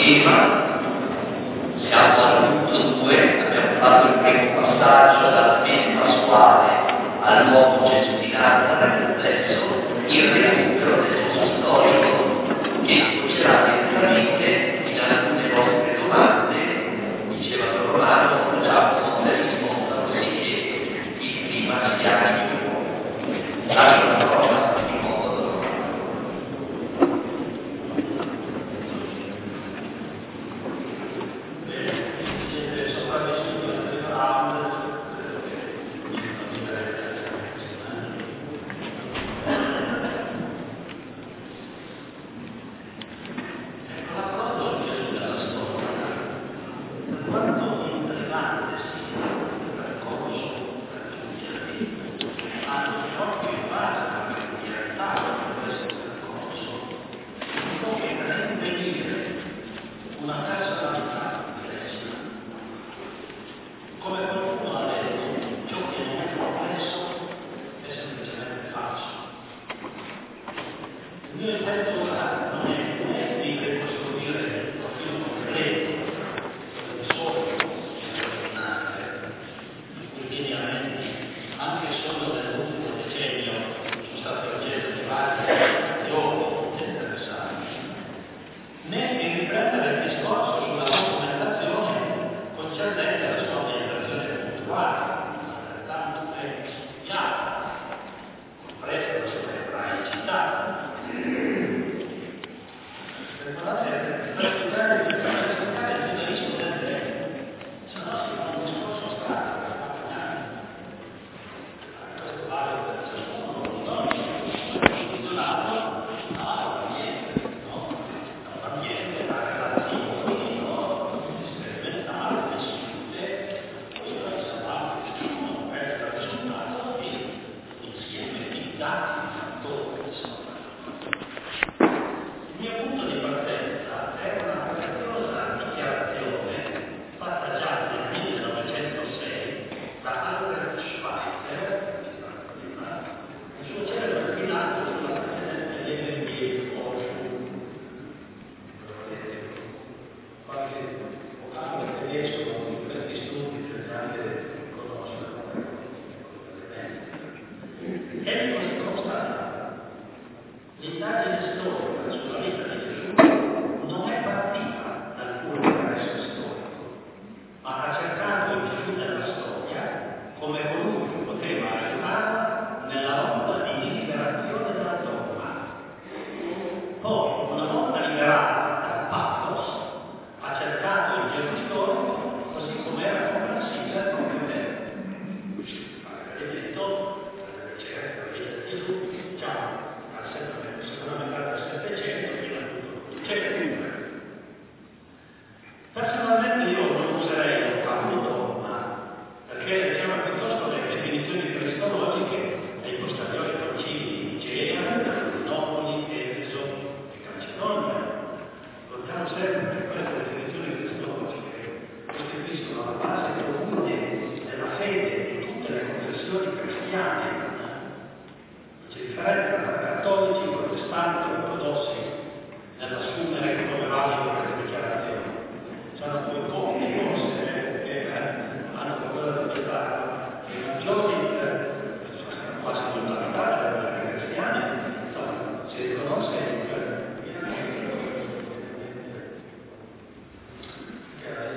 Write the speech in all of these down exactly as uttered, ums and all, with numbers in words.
schema. Siamo al punto due, abbiamo fatto il primo passaggio dalla fine pasquale al nuovo Gesù di Nazareth. Adesso il recupero del Gesù storico che sfocerà direttamente in alcune vostre domande. Diceva Romano, Giacomo le rispondono sì che il clima sia più. Lascio la parola di modo.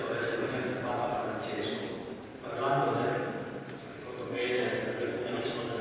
Parlando del, ricordo bene, del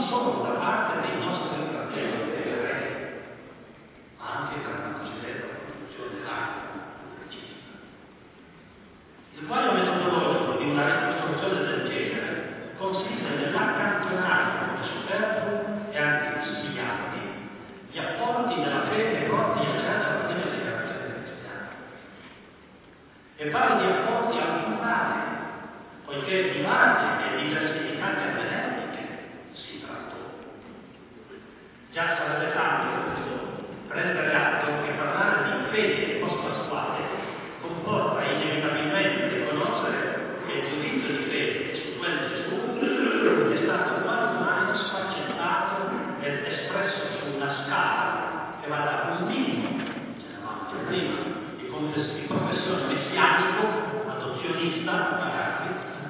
solo da parte dei nostri fratelli ebrei, ma anche per una cosiddetta produzione artistica. Il quadro metodologico di una ricostruzione del genere consiste nell'accantonare come superflui e anche sbagliati gli apporti della fede provenienti dalla prima generazione cristiana. E parlo di apporti al plurale, poiché di varie e diversificate benefiche si trattò. Già sarebbe tanto questo prendere atto che parlare di fede post-pasquale comporta inevitabilmente riconoscere che il giudizio di fede su quel Gesù è stato quasi mai sfaccettato ed espresso su una scala che va da un minimo, cioè prima, di, confess- di professione messianico, adozionista, magari,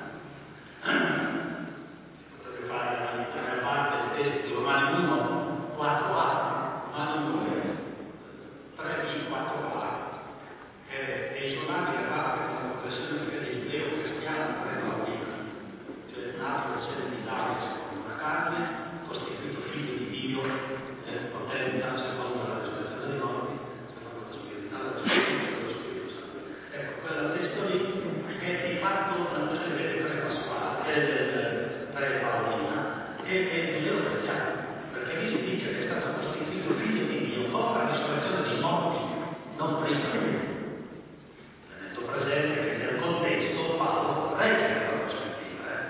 potete fare la prima parte del testo di Romani uno, quattro a, Romani due, tre b, quattro a, e, e i suonati che parte con la professione di fede giudeo-cristiana pre-bambina, cioè nato nel seno di Davide secondo la carne, costituito figlio di Dio, eh, potenza secondo la risurrezione dei morti, secondo lo Spirito, la giustizia dello Spirito Santo. Ecco, quel testo lì è di fatto una questione fede pre-pasquale, pre-bambina, e è giudeo-cristiano, perché lì si dice che è stato costituito figlio di Dio dopo la risurrezione dei morti, non prima. Tenendo presente che nel contesto Paolo regge la prospettiva. Eh?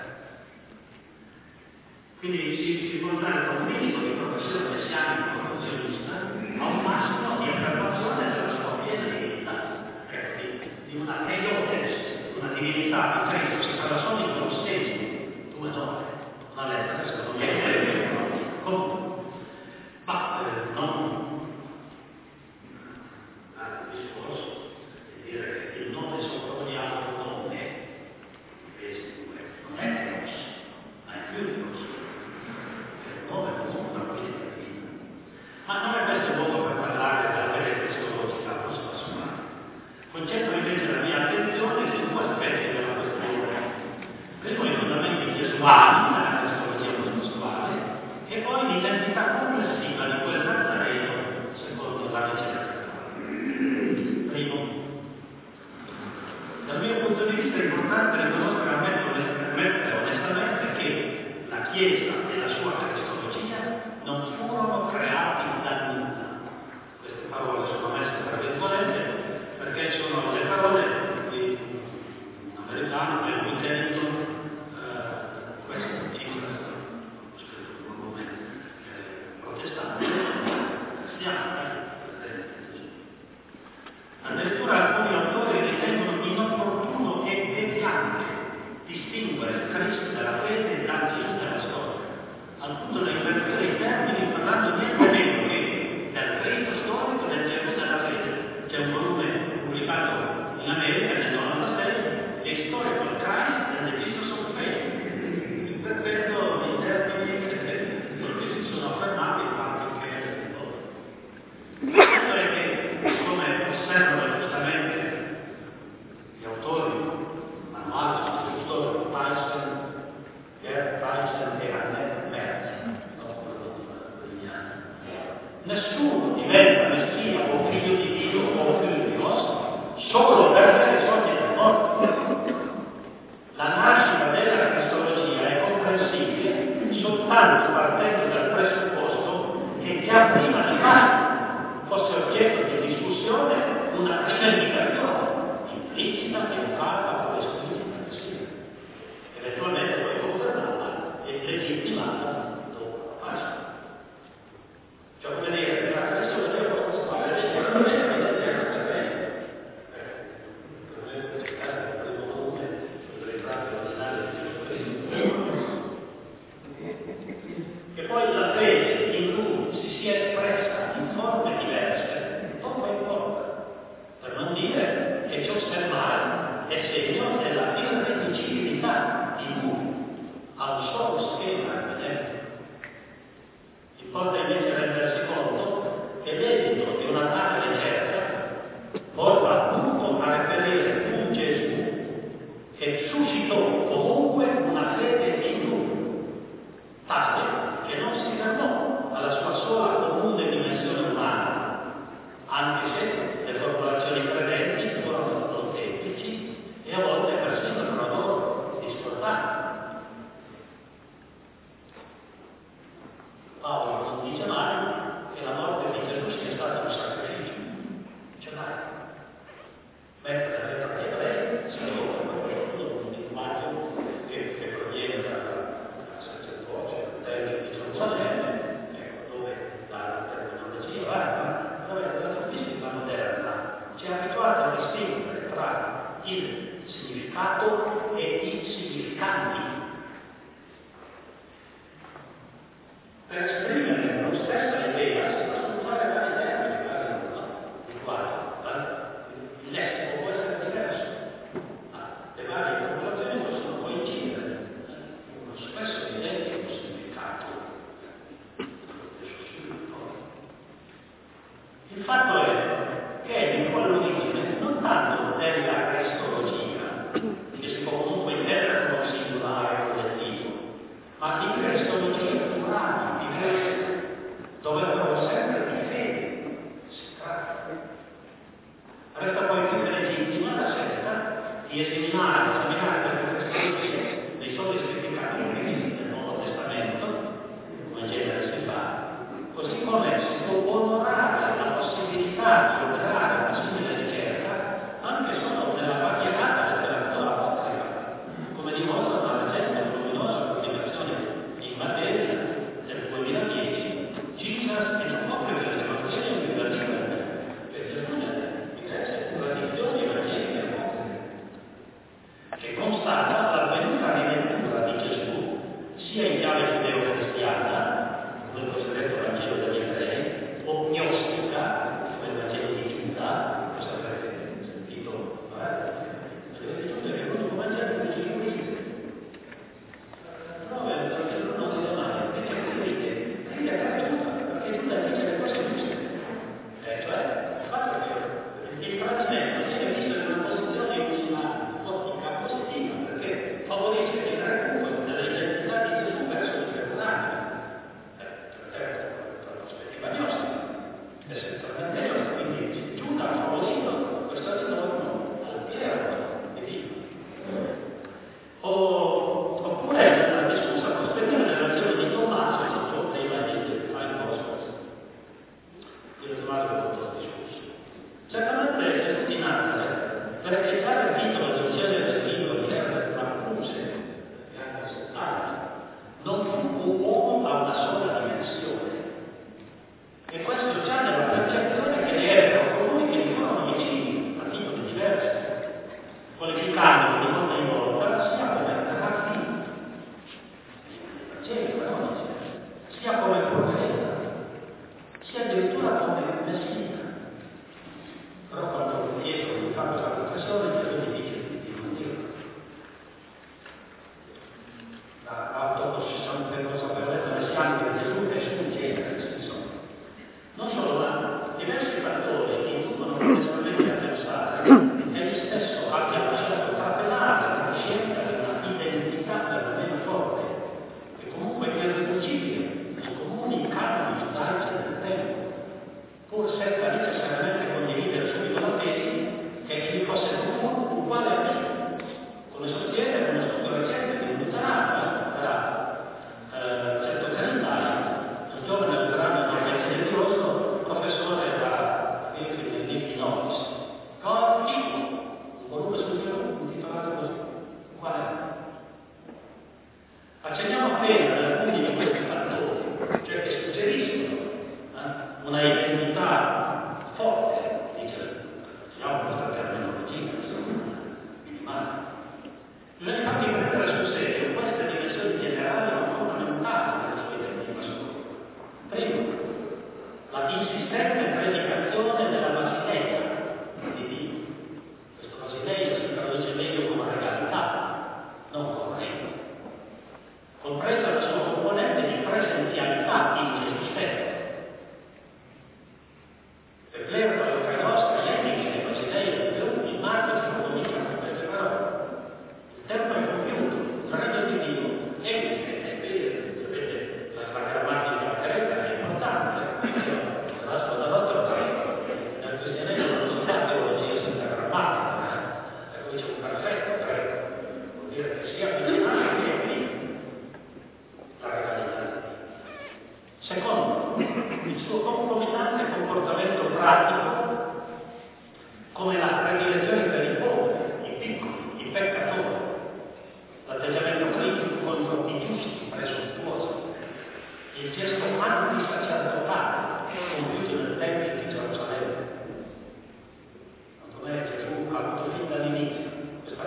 Quindi si, si può andare da un minimo di professione messianica professionista a un massimo di affermazione della sua piena divinità, ecco, di, di una teiotes, una divinità di Cristo, si parla solo di Colossesi, due nove, una lettera che secondo me è comunque, ma eh, non al discorso di dire che il nome soprannominato nome invece non è Teos, ma è più di così. Il nome comunque una politica divina. Ma non è questo il modo per parlare della fede cristologica post-pasquale. Concentro invece la mia attenzione su due aspetti della questione. Primo, i fondamenti gesuali della cristologia post-pasquale e poi l'identità complessiva di quel Nazareno secondo la ricerca. Primo, dal mio punto di vista è importante riconoscere a me onestamente che la Chiesa e la sua cristologia non furono creati da nulla. Queste parole sono messe tra virgolette perché sono le parole di un americano, del Wittenton, eh, questo titolo, ho scritto in un momento, eh, protestante, cristiano, addirittura alcuni autori ritengono inopportuno e deviante distinguere Cristo dalla fede dal Gesù della storia, al punto da invertire i termini parlando niente meno che del Cristo storico e del Gesù della fede. C'è un volume pubblicato in America nel novantasei, Historical Christ and the Jesus of Faith, interpretando i termini che si sono affermati infatti che è il il fatto è che, come osservano giustamente gli autori, manuali, scrittori, Tyson, Gerd Tyson e Annette Merz, nessuno diventa messia o figlio di Dio o figlio di Dios solo per le risorse del morto. La nascita della cristologia è comprensibile soltanto partendo dal presupposto che già prima di nascere fosse oggetto di discussione una premeditazione implicita, educata o esplicita che sia, eventualmente poi confermata e legittimata dopo la Pasqua. Cioè, come dire, che la cristologia post-pasquale è evidentemente bene. Per esempio, cercate il primo volume sul ritratto originale di Gesù Cristo. E poi la fede in lui si sia espressa in forme diverse, poco importa, per non dire che ciò osservare è segno della irriducibilità di lui a un solo schema ermeneutico. Importa invece rendersi conto che l'esito di una tale ricerca porta appunto a reperire un Gesù che suscitò comunque una fede in lui, tale che non il significato e i significanti. Per esprimere lo stessa idea si possono usare vari termini, vari di quali il lessico può essere diverso, le varie formulazioni possono coincidere, uno spesso identico significato. Il fatto è che di qua all'origine non tanto della cristologia, che si può comunque intendere come singolare o collettivo, ma di cristologia plurale, diversa, dove però sempre di fede si tratta. Resta poi più legittima la scelta di esaminare, esaminare per le cristologie dei soli significati previsti nel Nuovo Testamento, come in genere si fa, così come si può onorare la possibilità di operare una simile ricerca anche solo nella variegata letteratura apocrifa, come dimostra una recente e luminosa pubblicazione in materia del duemiladieci, Jesus and Apocryphal Evangelium in Berlino, per esponere diverse tradizioni evangeliche apocrife, che constata l'avvenuta rilettura di Gesù sia in chiave giudeo-cristiana, come il cosiddetto Vangelo degli Ebrei, o gnostica, come il Vangelo di Giuda, cosa avrete sentito? Il Vangelo di Giuda è l'unico Vangelo che Gesù esiste. Però il Vangelo non si domanda, perché crede, crede a Giuda, perché Giuda dice le cose giuste. Eh, cioè, il fatto che il tradimento viene visto in una posizione in una ottica positiva, perché favorisce il recupero dell'identità di Gesù verso il tribunale. Prospettiva gnostica, essenzialmente gnostica, quindi Giuda ha favorito questo ritorno al pieno divino. Oppure la discussa prospettiva del Vangelo di Tommaso dei Vangeli del Five Gospels. Io Tommaso è molto discusso. Certamente Gesù di Nazareth, per citare il titolo del genere del libro di Herbert Marcuse, che anche settanta, non fu un uomo a una sola dimensione. E questo già nella percezione che ne erano colui che gli furono vicini, a titoli diversi, qualificando di volta in volta sia come rabbino, cioè canonico, sia come profeta, sia addirittura come messia. Però quando chiedono di fare questa confessione, Gesù gli dice di non dirlo. L'autosessanza consapevolezza messianica di Gesù è sul genere, nel senso. Non solo, ma diversi fattori che inducono onestamente a pensare che egli stesso abbia lasciato trapelare la scelta di una identità perlomeno forte, che comunque è irriducibile ai comuni canoni giudaici del tempo, pur senza necessariamente condividere subito la tesi che egli fosse l'uomo uguale a me, come sostiene uno studio recente di un luterano, eh, Certo Calendario, un giovane luterano religioso, professore da Illinois. God Equal, un volume sul Gesù intitolato così, uguale a me. Accenniamo appena ad alcuni di questi fattori, cioè che suggeriscono eh, una identità forte di Gesù. Siamo questa terminologia, insomma, minimale. Bisogna infatti prendere sul serio queste dimensioni generali ma fondamentali della sua identità sua. Primo, la insistente predicazione della Basileia di Dio. Questo Basileia si traduce meglio come regalità, non come regno. Compresa la sua componente di presenzialità in Gesù stesso. Per l'era della nostra legge che Basileia di Dio, il marchio si comincia con queste parole. Il tempo è compiuto, il regno di Dio è qui, sapete, la grammatica greca è importante, la stanotte nel cristianesimo non si fa teologia senza grammatica, per cui c'è un perfetto greco, vuol dire che sia vicinato che qui la regalità di Dio. Secondo, il suo concomitante comportamento pratico come la predilezione per i poveri, i piccoli, i peccatori, l'atteggiamento critico contro i giusti, presuntuosi, il gesto antisacerdotale compiuto nel Tempio di Gerusalemme. Quanto me Gesù ha avuto fin dall'inizio questa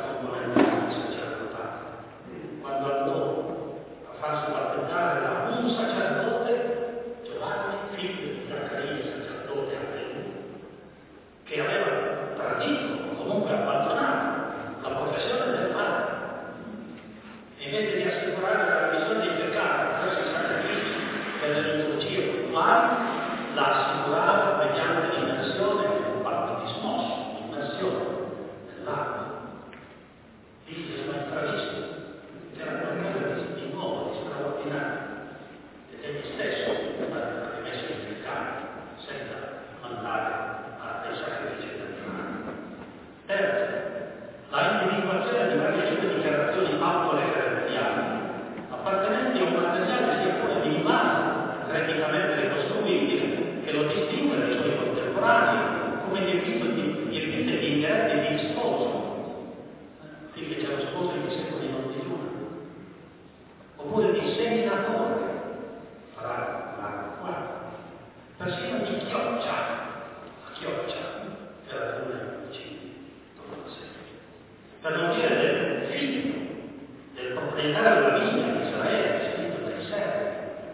sposa in secoli non di luna. Oppure di seminatore farà la quarta. Persino di chioccia, la chioccia è la luna vicini, per non dire del figlio, del proprietario della vigna di Israele, scritto dai servi.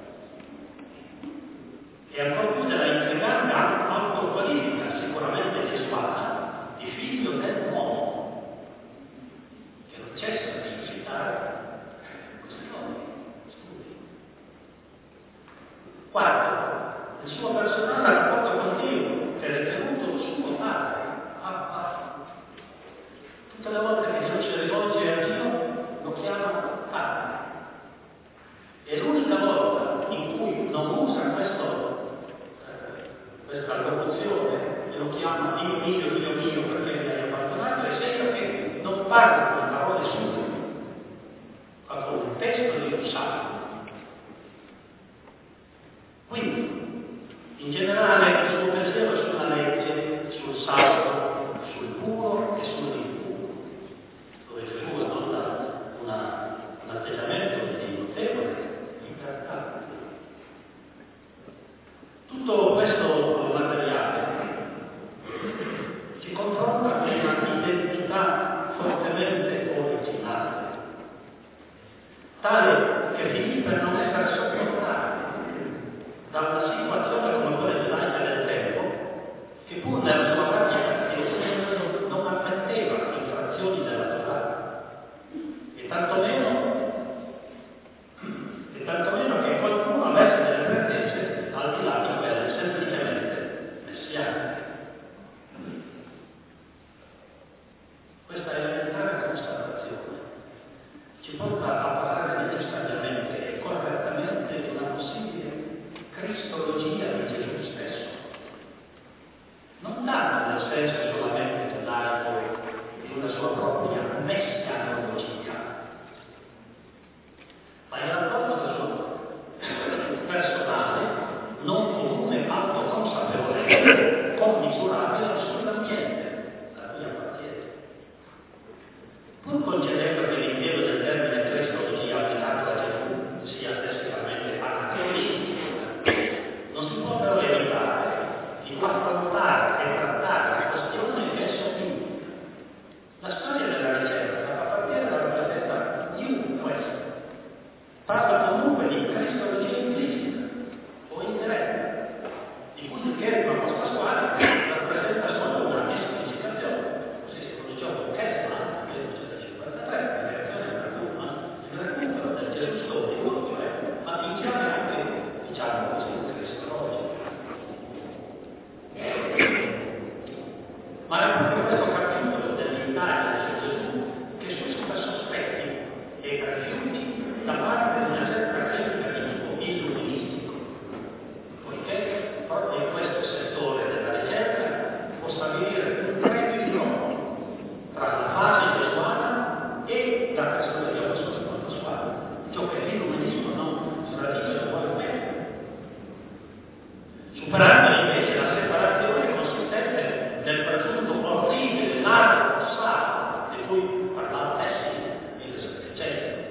E ancora più della intrigante autoqualifica, sicuramente gesuata, di figlio dell'uomo, che non cessa di suscitare questi studi. Quarto, il suo personale rapporto con Dio, che è ritenuto suo padre. Papà. Tutte le volte che Dio ci rivolge a Dio, lo chiama padre. E l'unica volta in cui non usa questo, eh, questa locuzione e lo chiama Dio mio, Dio mio, perché mi hai abbandonato, è sempre che non parla con parole sue, ma con un testo di un salmo. Quindi, in generale, il suo pensiero è sulla legge, sul salvo, sul puro e sull'impuro, dove Gesù adota una, un atteggiamento di notevole libertà. Tutto questo materiale si confronta con un'identità fortemente originale, tale che finì per non essere sopportabile da una situazione come quella giudaica del tempo, che pur nella sua pratica Dio non ammetteva infrazioni della Torah, e tantomeno, e tantomeno che qualcuno avesse delle pretese al di là di quelle semplicemente messianiche. Questa elementare constatazione ci porta a parlare necessariamente e correttamente di una possibile cristologia di Gesù stesso, non tanto nel senso solamente giudaico di una sua propria messianologia, ma in rapporto alla sua personale, non comune, autoconsapevole, commisurabile sull'ambiente a cui appartiene. Pur concedendo che l'impiego del termine cristologia applicato a Gesù sia estesamente anacronistico, non si può però evitare di affrontare e trattare la questione che esso implica. La storia della ricerca fa partire dalla presenza di un questo. Parla comunque di cristologia implicita o indiretta, di cui il chierico apostolare rappresenta solo una esplicitazione. Così si pronunciò con Kesman nel millenovecentocinquantatré, in reazione a Racuma, il recupero del Gesù storico, cioè, ma in chiave anche, diciamo così, ma è proprio questo capitolo dell'indagine su Gesù che suscita sospetti e rifiuti da parte di una certa critica di tipo illuministico, poiché proprio in questo settore della ricerca può stabilire un trepidio tra la fase gesuana e la cristologia apostolica, ciò che l'illuminismo non radice lo vuole mettere, superando invece la separazione consistente nel presunto ordine largo passato di cui parlava Tessine nel Settecento.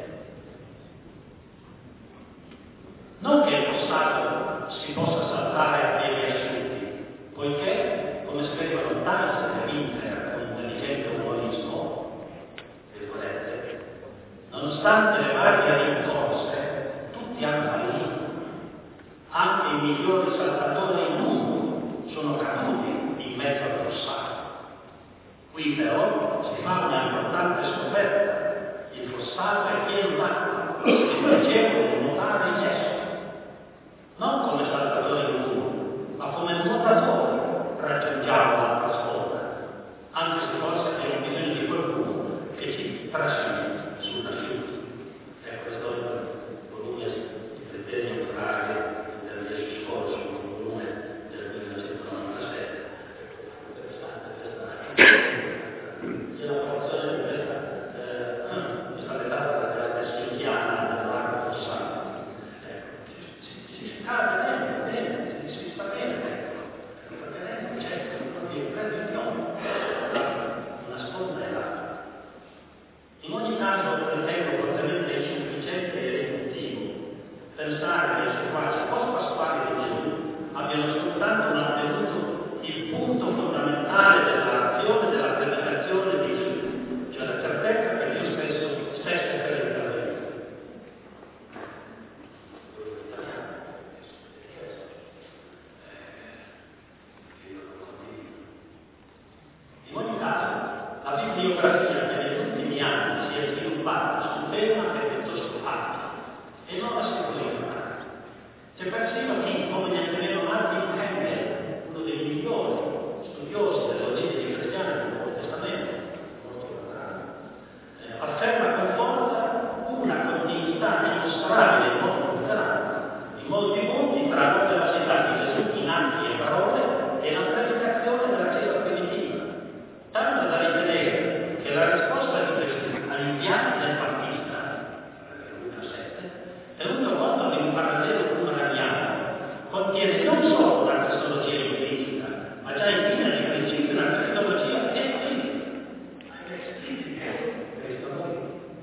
Non che il passato si possa saltare a piedi asciutti, poiché, come scrivono Tyson e Winter con intelligente umorismo, virgolette, nonostante le varie rincorse, tutti hanno fallito. Anche i migliori saltatori in mondo sono caduti in mezzo al fossato. Qui però si fa una importante scoperta: il fossato è pieno d'acqua, si piacevole di nuotare in esso, non come saltatori in mondo, ma come nuotatori raggiungiamo l'acqua sponda, anche se forse abbiamo bisogno di qualcuno che ci trascini sull'asciutto. Ecco, questo è il volume di criterio pratica del scorso, un volume del millenovecentonovantasette. Interessante questa. C'è la porzione di questa, eh, questa metafora della tessuchiana dell'arco fossato. Ecco, si, si, si sta bene, bene, si, si sta bene, ecco. Perché c'è proprio il prendere una sponda e l'altra. In ogni caso ritengo fortemente insufficiente e riduttivo pensare che i seguaci post-pasquali di Gesù abbiano soltanto mantenuto il punto fondamentale dell'azione della predicazione di Gesù, cioè la certezza che Dio stesso stesse per l'intervento. In ogni caso, la bibliografia che negli ultimi anni si è sviluppata su un tema è piuttosto ampia e non la si può ignorare. C'è persino chi, come nel periodo Martin Hengel, uno dei migliori studiosi delle origini cristiane del Nuovo Testamento, eh, afferma con forza una continuità dimostrabile in modo culturale, in molti punti, tra l'operatività di Gesù in atti e parole e la predicazione della Chiesa primitiva, tanto da ritenere che la risposta di Gesù agli piani del Battista, Luca sette, tenuto conto di un parallelo pluraliano, contiene non solo una cristologia implicita, ma già in linea di principio una cristologia esplicita. Esplicita cristologia.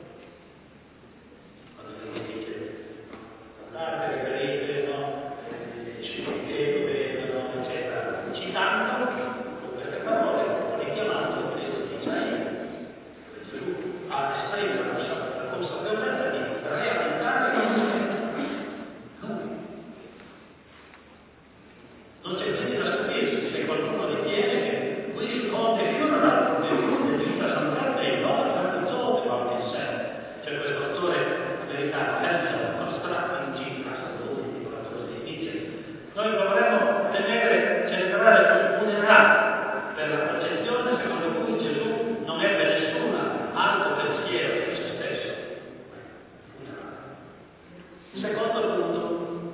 Quando si dice guardate le ferite, no? Ci vedono, eccetera, citando con queste parole, richiamando Cristo di Isaia. Gesù ha espresso la consapevolezza di realizzare la sua. Non c'è quindi da stupirsi se qualcuno ritiene che questo conte funeral del di vita santander non capitò di parte in sé. C'è questo autore americano, Nelson Constract, in G, dice: noi dovremmo temere celebrare questo funerale per la concezione secondo cui Gesù non ebbe nessuna altro pensiero di se stesso. Il secondo punto: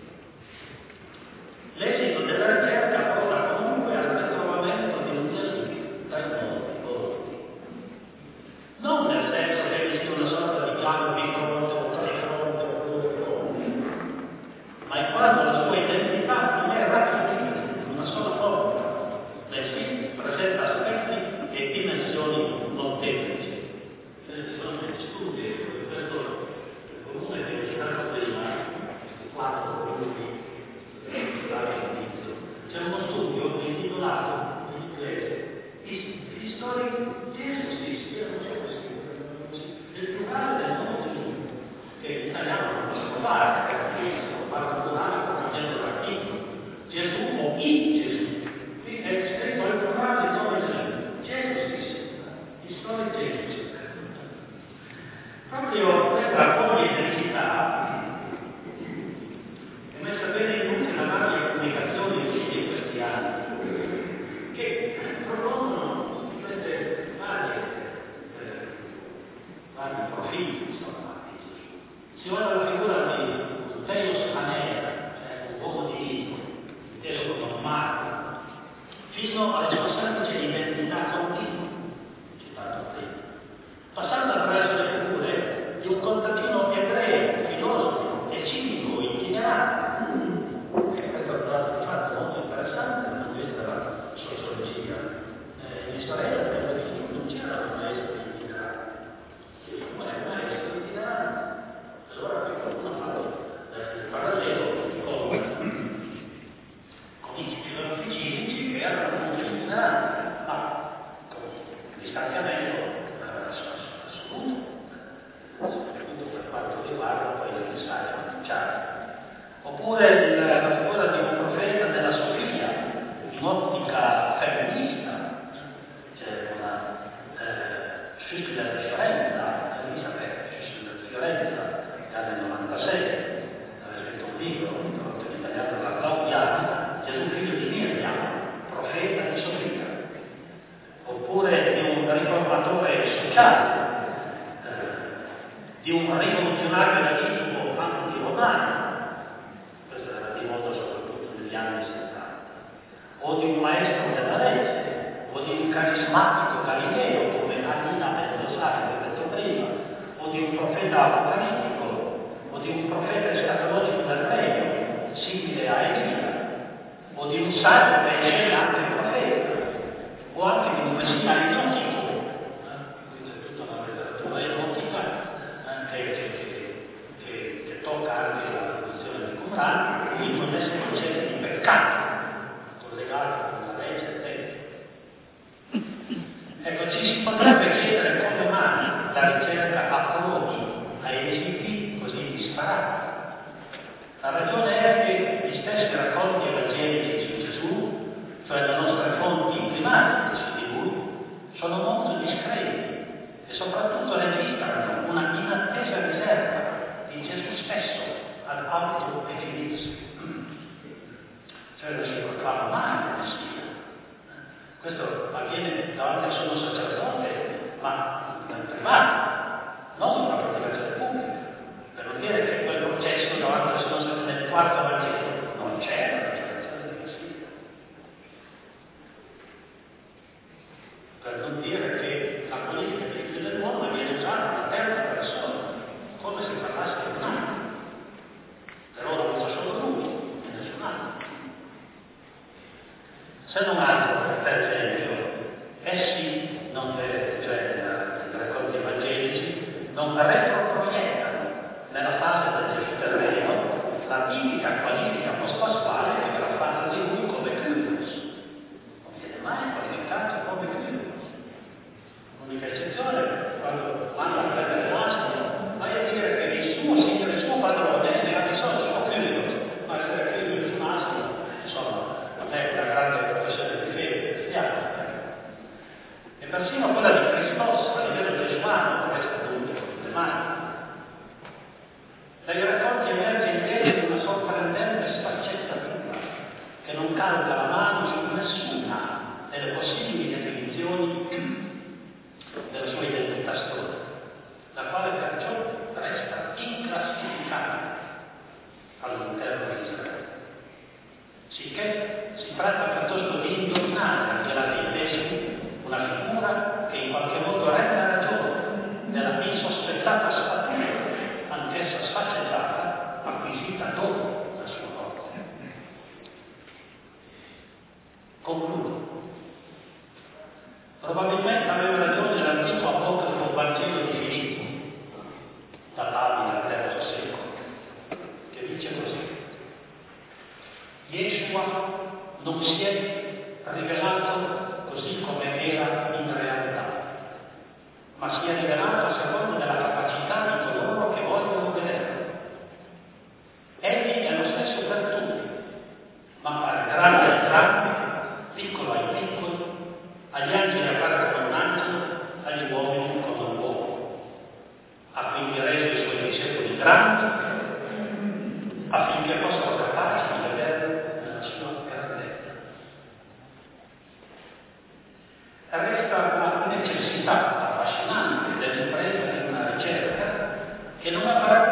l'esito della ricerca porta comunque al ritrovamento di un Gesù dai morti. Non nel senso che vi sia una sorta di piano di fronte o tre fronte o due fronti, ma in quanto la sua identità non è racchiudita in una sola forma, bensì presenta aspetti e dimensioni molteplici. Ci sono degli studi di questo comune che ho citato prima, questi quattro volumi. C'è uno studio intitolato in inglese Historic Jesus is, il plurale del nome Gesù, che in italiano non possiamo fare, perché si parla plurale correggendo l'articolo. Gesù o il Gesù. Qui è scritto il plurale del nome Gesù. Jesus is, Historic Jesus. Proprio questa poliedricità è messa bene in luce da varie pubblicazioni di questi anni che propongono queste varie, eh, vari profili insomma, di Gesù. Si ora la figura di Teos Anera, cioè un uomo divino, inteso come umano, fino alla sua semplice identità continua, citato prima, passando attraverso le figure di un contadino ebreo, filosofo e cinico itinerante. Questo è un dato di fatto molto interessante dal punto di vista della sociologia. Eh, in Israele per definire non c'era un maestro itinerante. Gesù è un maestro itinerante. Allora qui qualcuno ha fatto eh, il parallelo con, con i filosofi cinici che erano appunto itineranti, ma con il distanziamento eh, assoluto, soprattutto per quanto riguarda poi il messaggio annunciato. Oppure il, la figura di un profeta della Sofia, in ottica femminista. C'è una eh, Schüssler di Fiorenza, Elisabeth Schüssler di Fiorenza, che nel novantasei aveva scritto un libro, tradotto in italiano, La Claudiana, Gesù figlio di Miriam, profeta di Sofia. Oppure di un riformatore sociale, eh, di un rivoluzionario da tipo anti-romano, negli anni settanta, o di un maestro della legge, o di un carismatico Galileo come Alina Mentosari, che ho detto prima, o di un profeta apocalittico, o di un profeta escatologico del regno, simile a Elia, o di un saggio che è anche il profeta, o anche di un messia agnostico. Eh? Qui c'è tutta una letteratura la ricerca approdi a esiti così disparati. La ragione è che gli stessi racconti evangelici su Gesù, cioè le nostre fonti primarie su di lui, sono molto discreti e soprattutto registrano una inattesa riserva di Gesù stesso ad autodefinirsi. Cioè non si proclama mai il Messia. Questo avviene davanti al suo sacerdote, ma nel privato, non in una predicazione pubblica. Per non dire che quel processo davanti al suo sacerdote nel quarto Vangelo non c'è la predicazione del Messia. Per non dire che la politica del figlio dell'uomo viene usata una terza persona, come se parlasse di un altro. Per ora usa solo lui e nessun altro. Se non altro, per esempio, essi, non le, cioè i racconti evangelici, non retroproiettano nella fase del Gesù terreno la tipica qualifica post-pasquale che verrà fatta di lui come Kyrios. Non viene mai qualificato come Kyrios. L'unica eccezione, quando vanno a prendere l'asino, vai a dire che il suo signore, il suo padrone, ne ha bisogno del suo Kyrios, ma essere Kyrios un asino, insomma, non è una grande professione di fede cristiana. E persino quella di Cristos a livello gesuano resta dubbio, problematico. Dai racconti emerge invece una sorprendente sfaccettatura che non calca la mano su nessuna delle possibili definizioni della sua identità storica, la quale perciò resta inclassificabile all'interno di Israele. Sicché si tratta piuttosto di indovinare al di là dei testi una figura che in qualche modo rende ragione della insospettata sfattura, anch'essa sfaccettata, acquisita dopo la sua morte. Concludo. Probabilmente aveva ragione l'antico apocrifo Vangelo di Filippo, databile al terzo secolo, che dice così: Yeshua non si è rivelato così come era in realtà, ma si è rivelato a seconda della capacità di coloro che vogliono vederlo. Egli è lo stesso per tutti, ma appare grande ai grandi, piccolo ai piccoli, agli angeli appare come un angelo, agli uomini come un uomo. Ha quindi reso i suoi discepoli grandi affinché fossero capaci di vedere nella sua grandezza. Resta la necessità affascinante dell'impresa di una ricerca che non avrà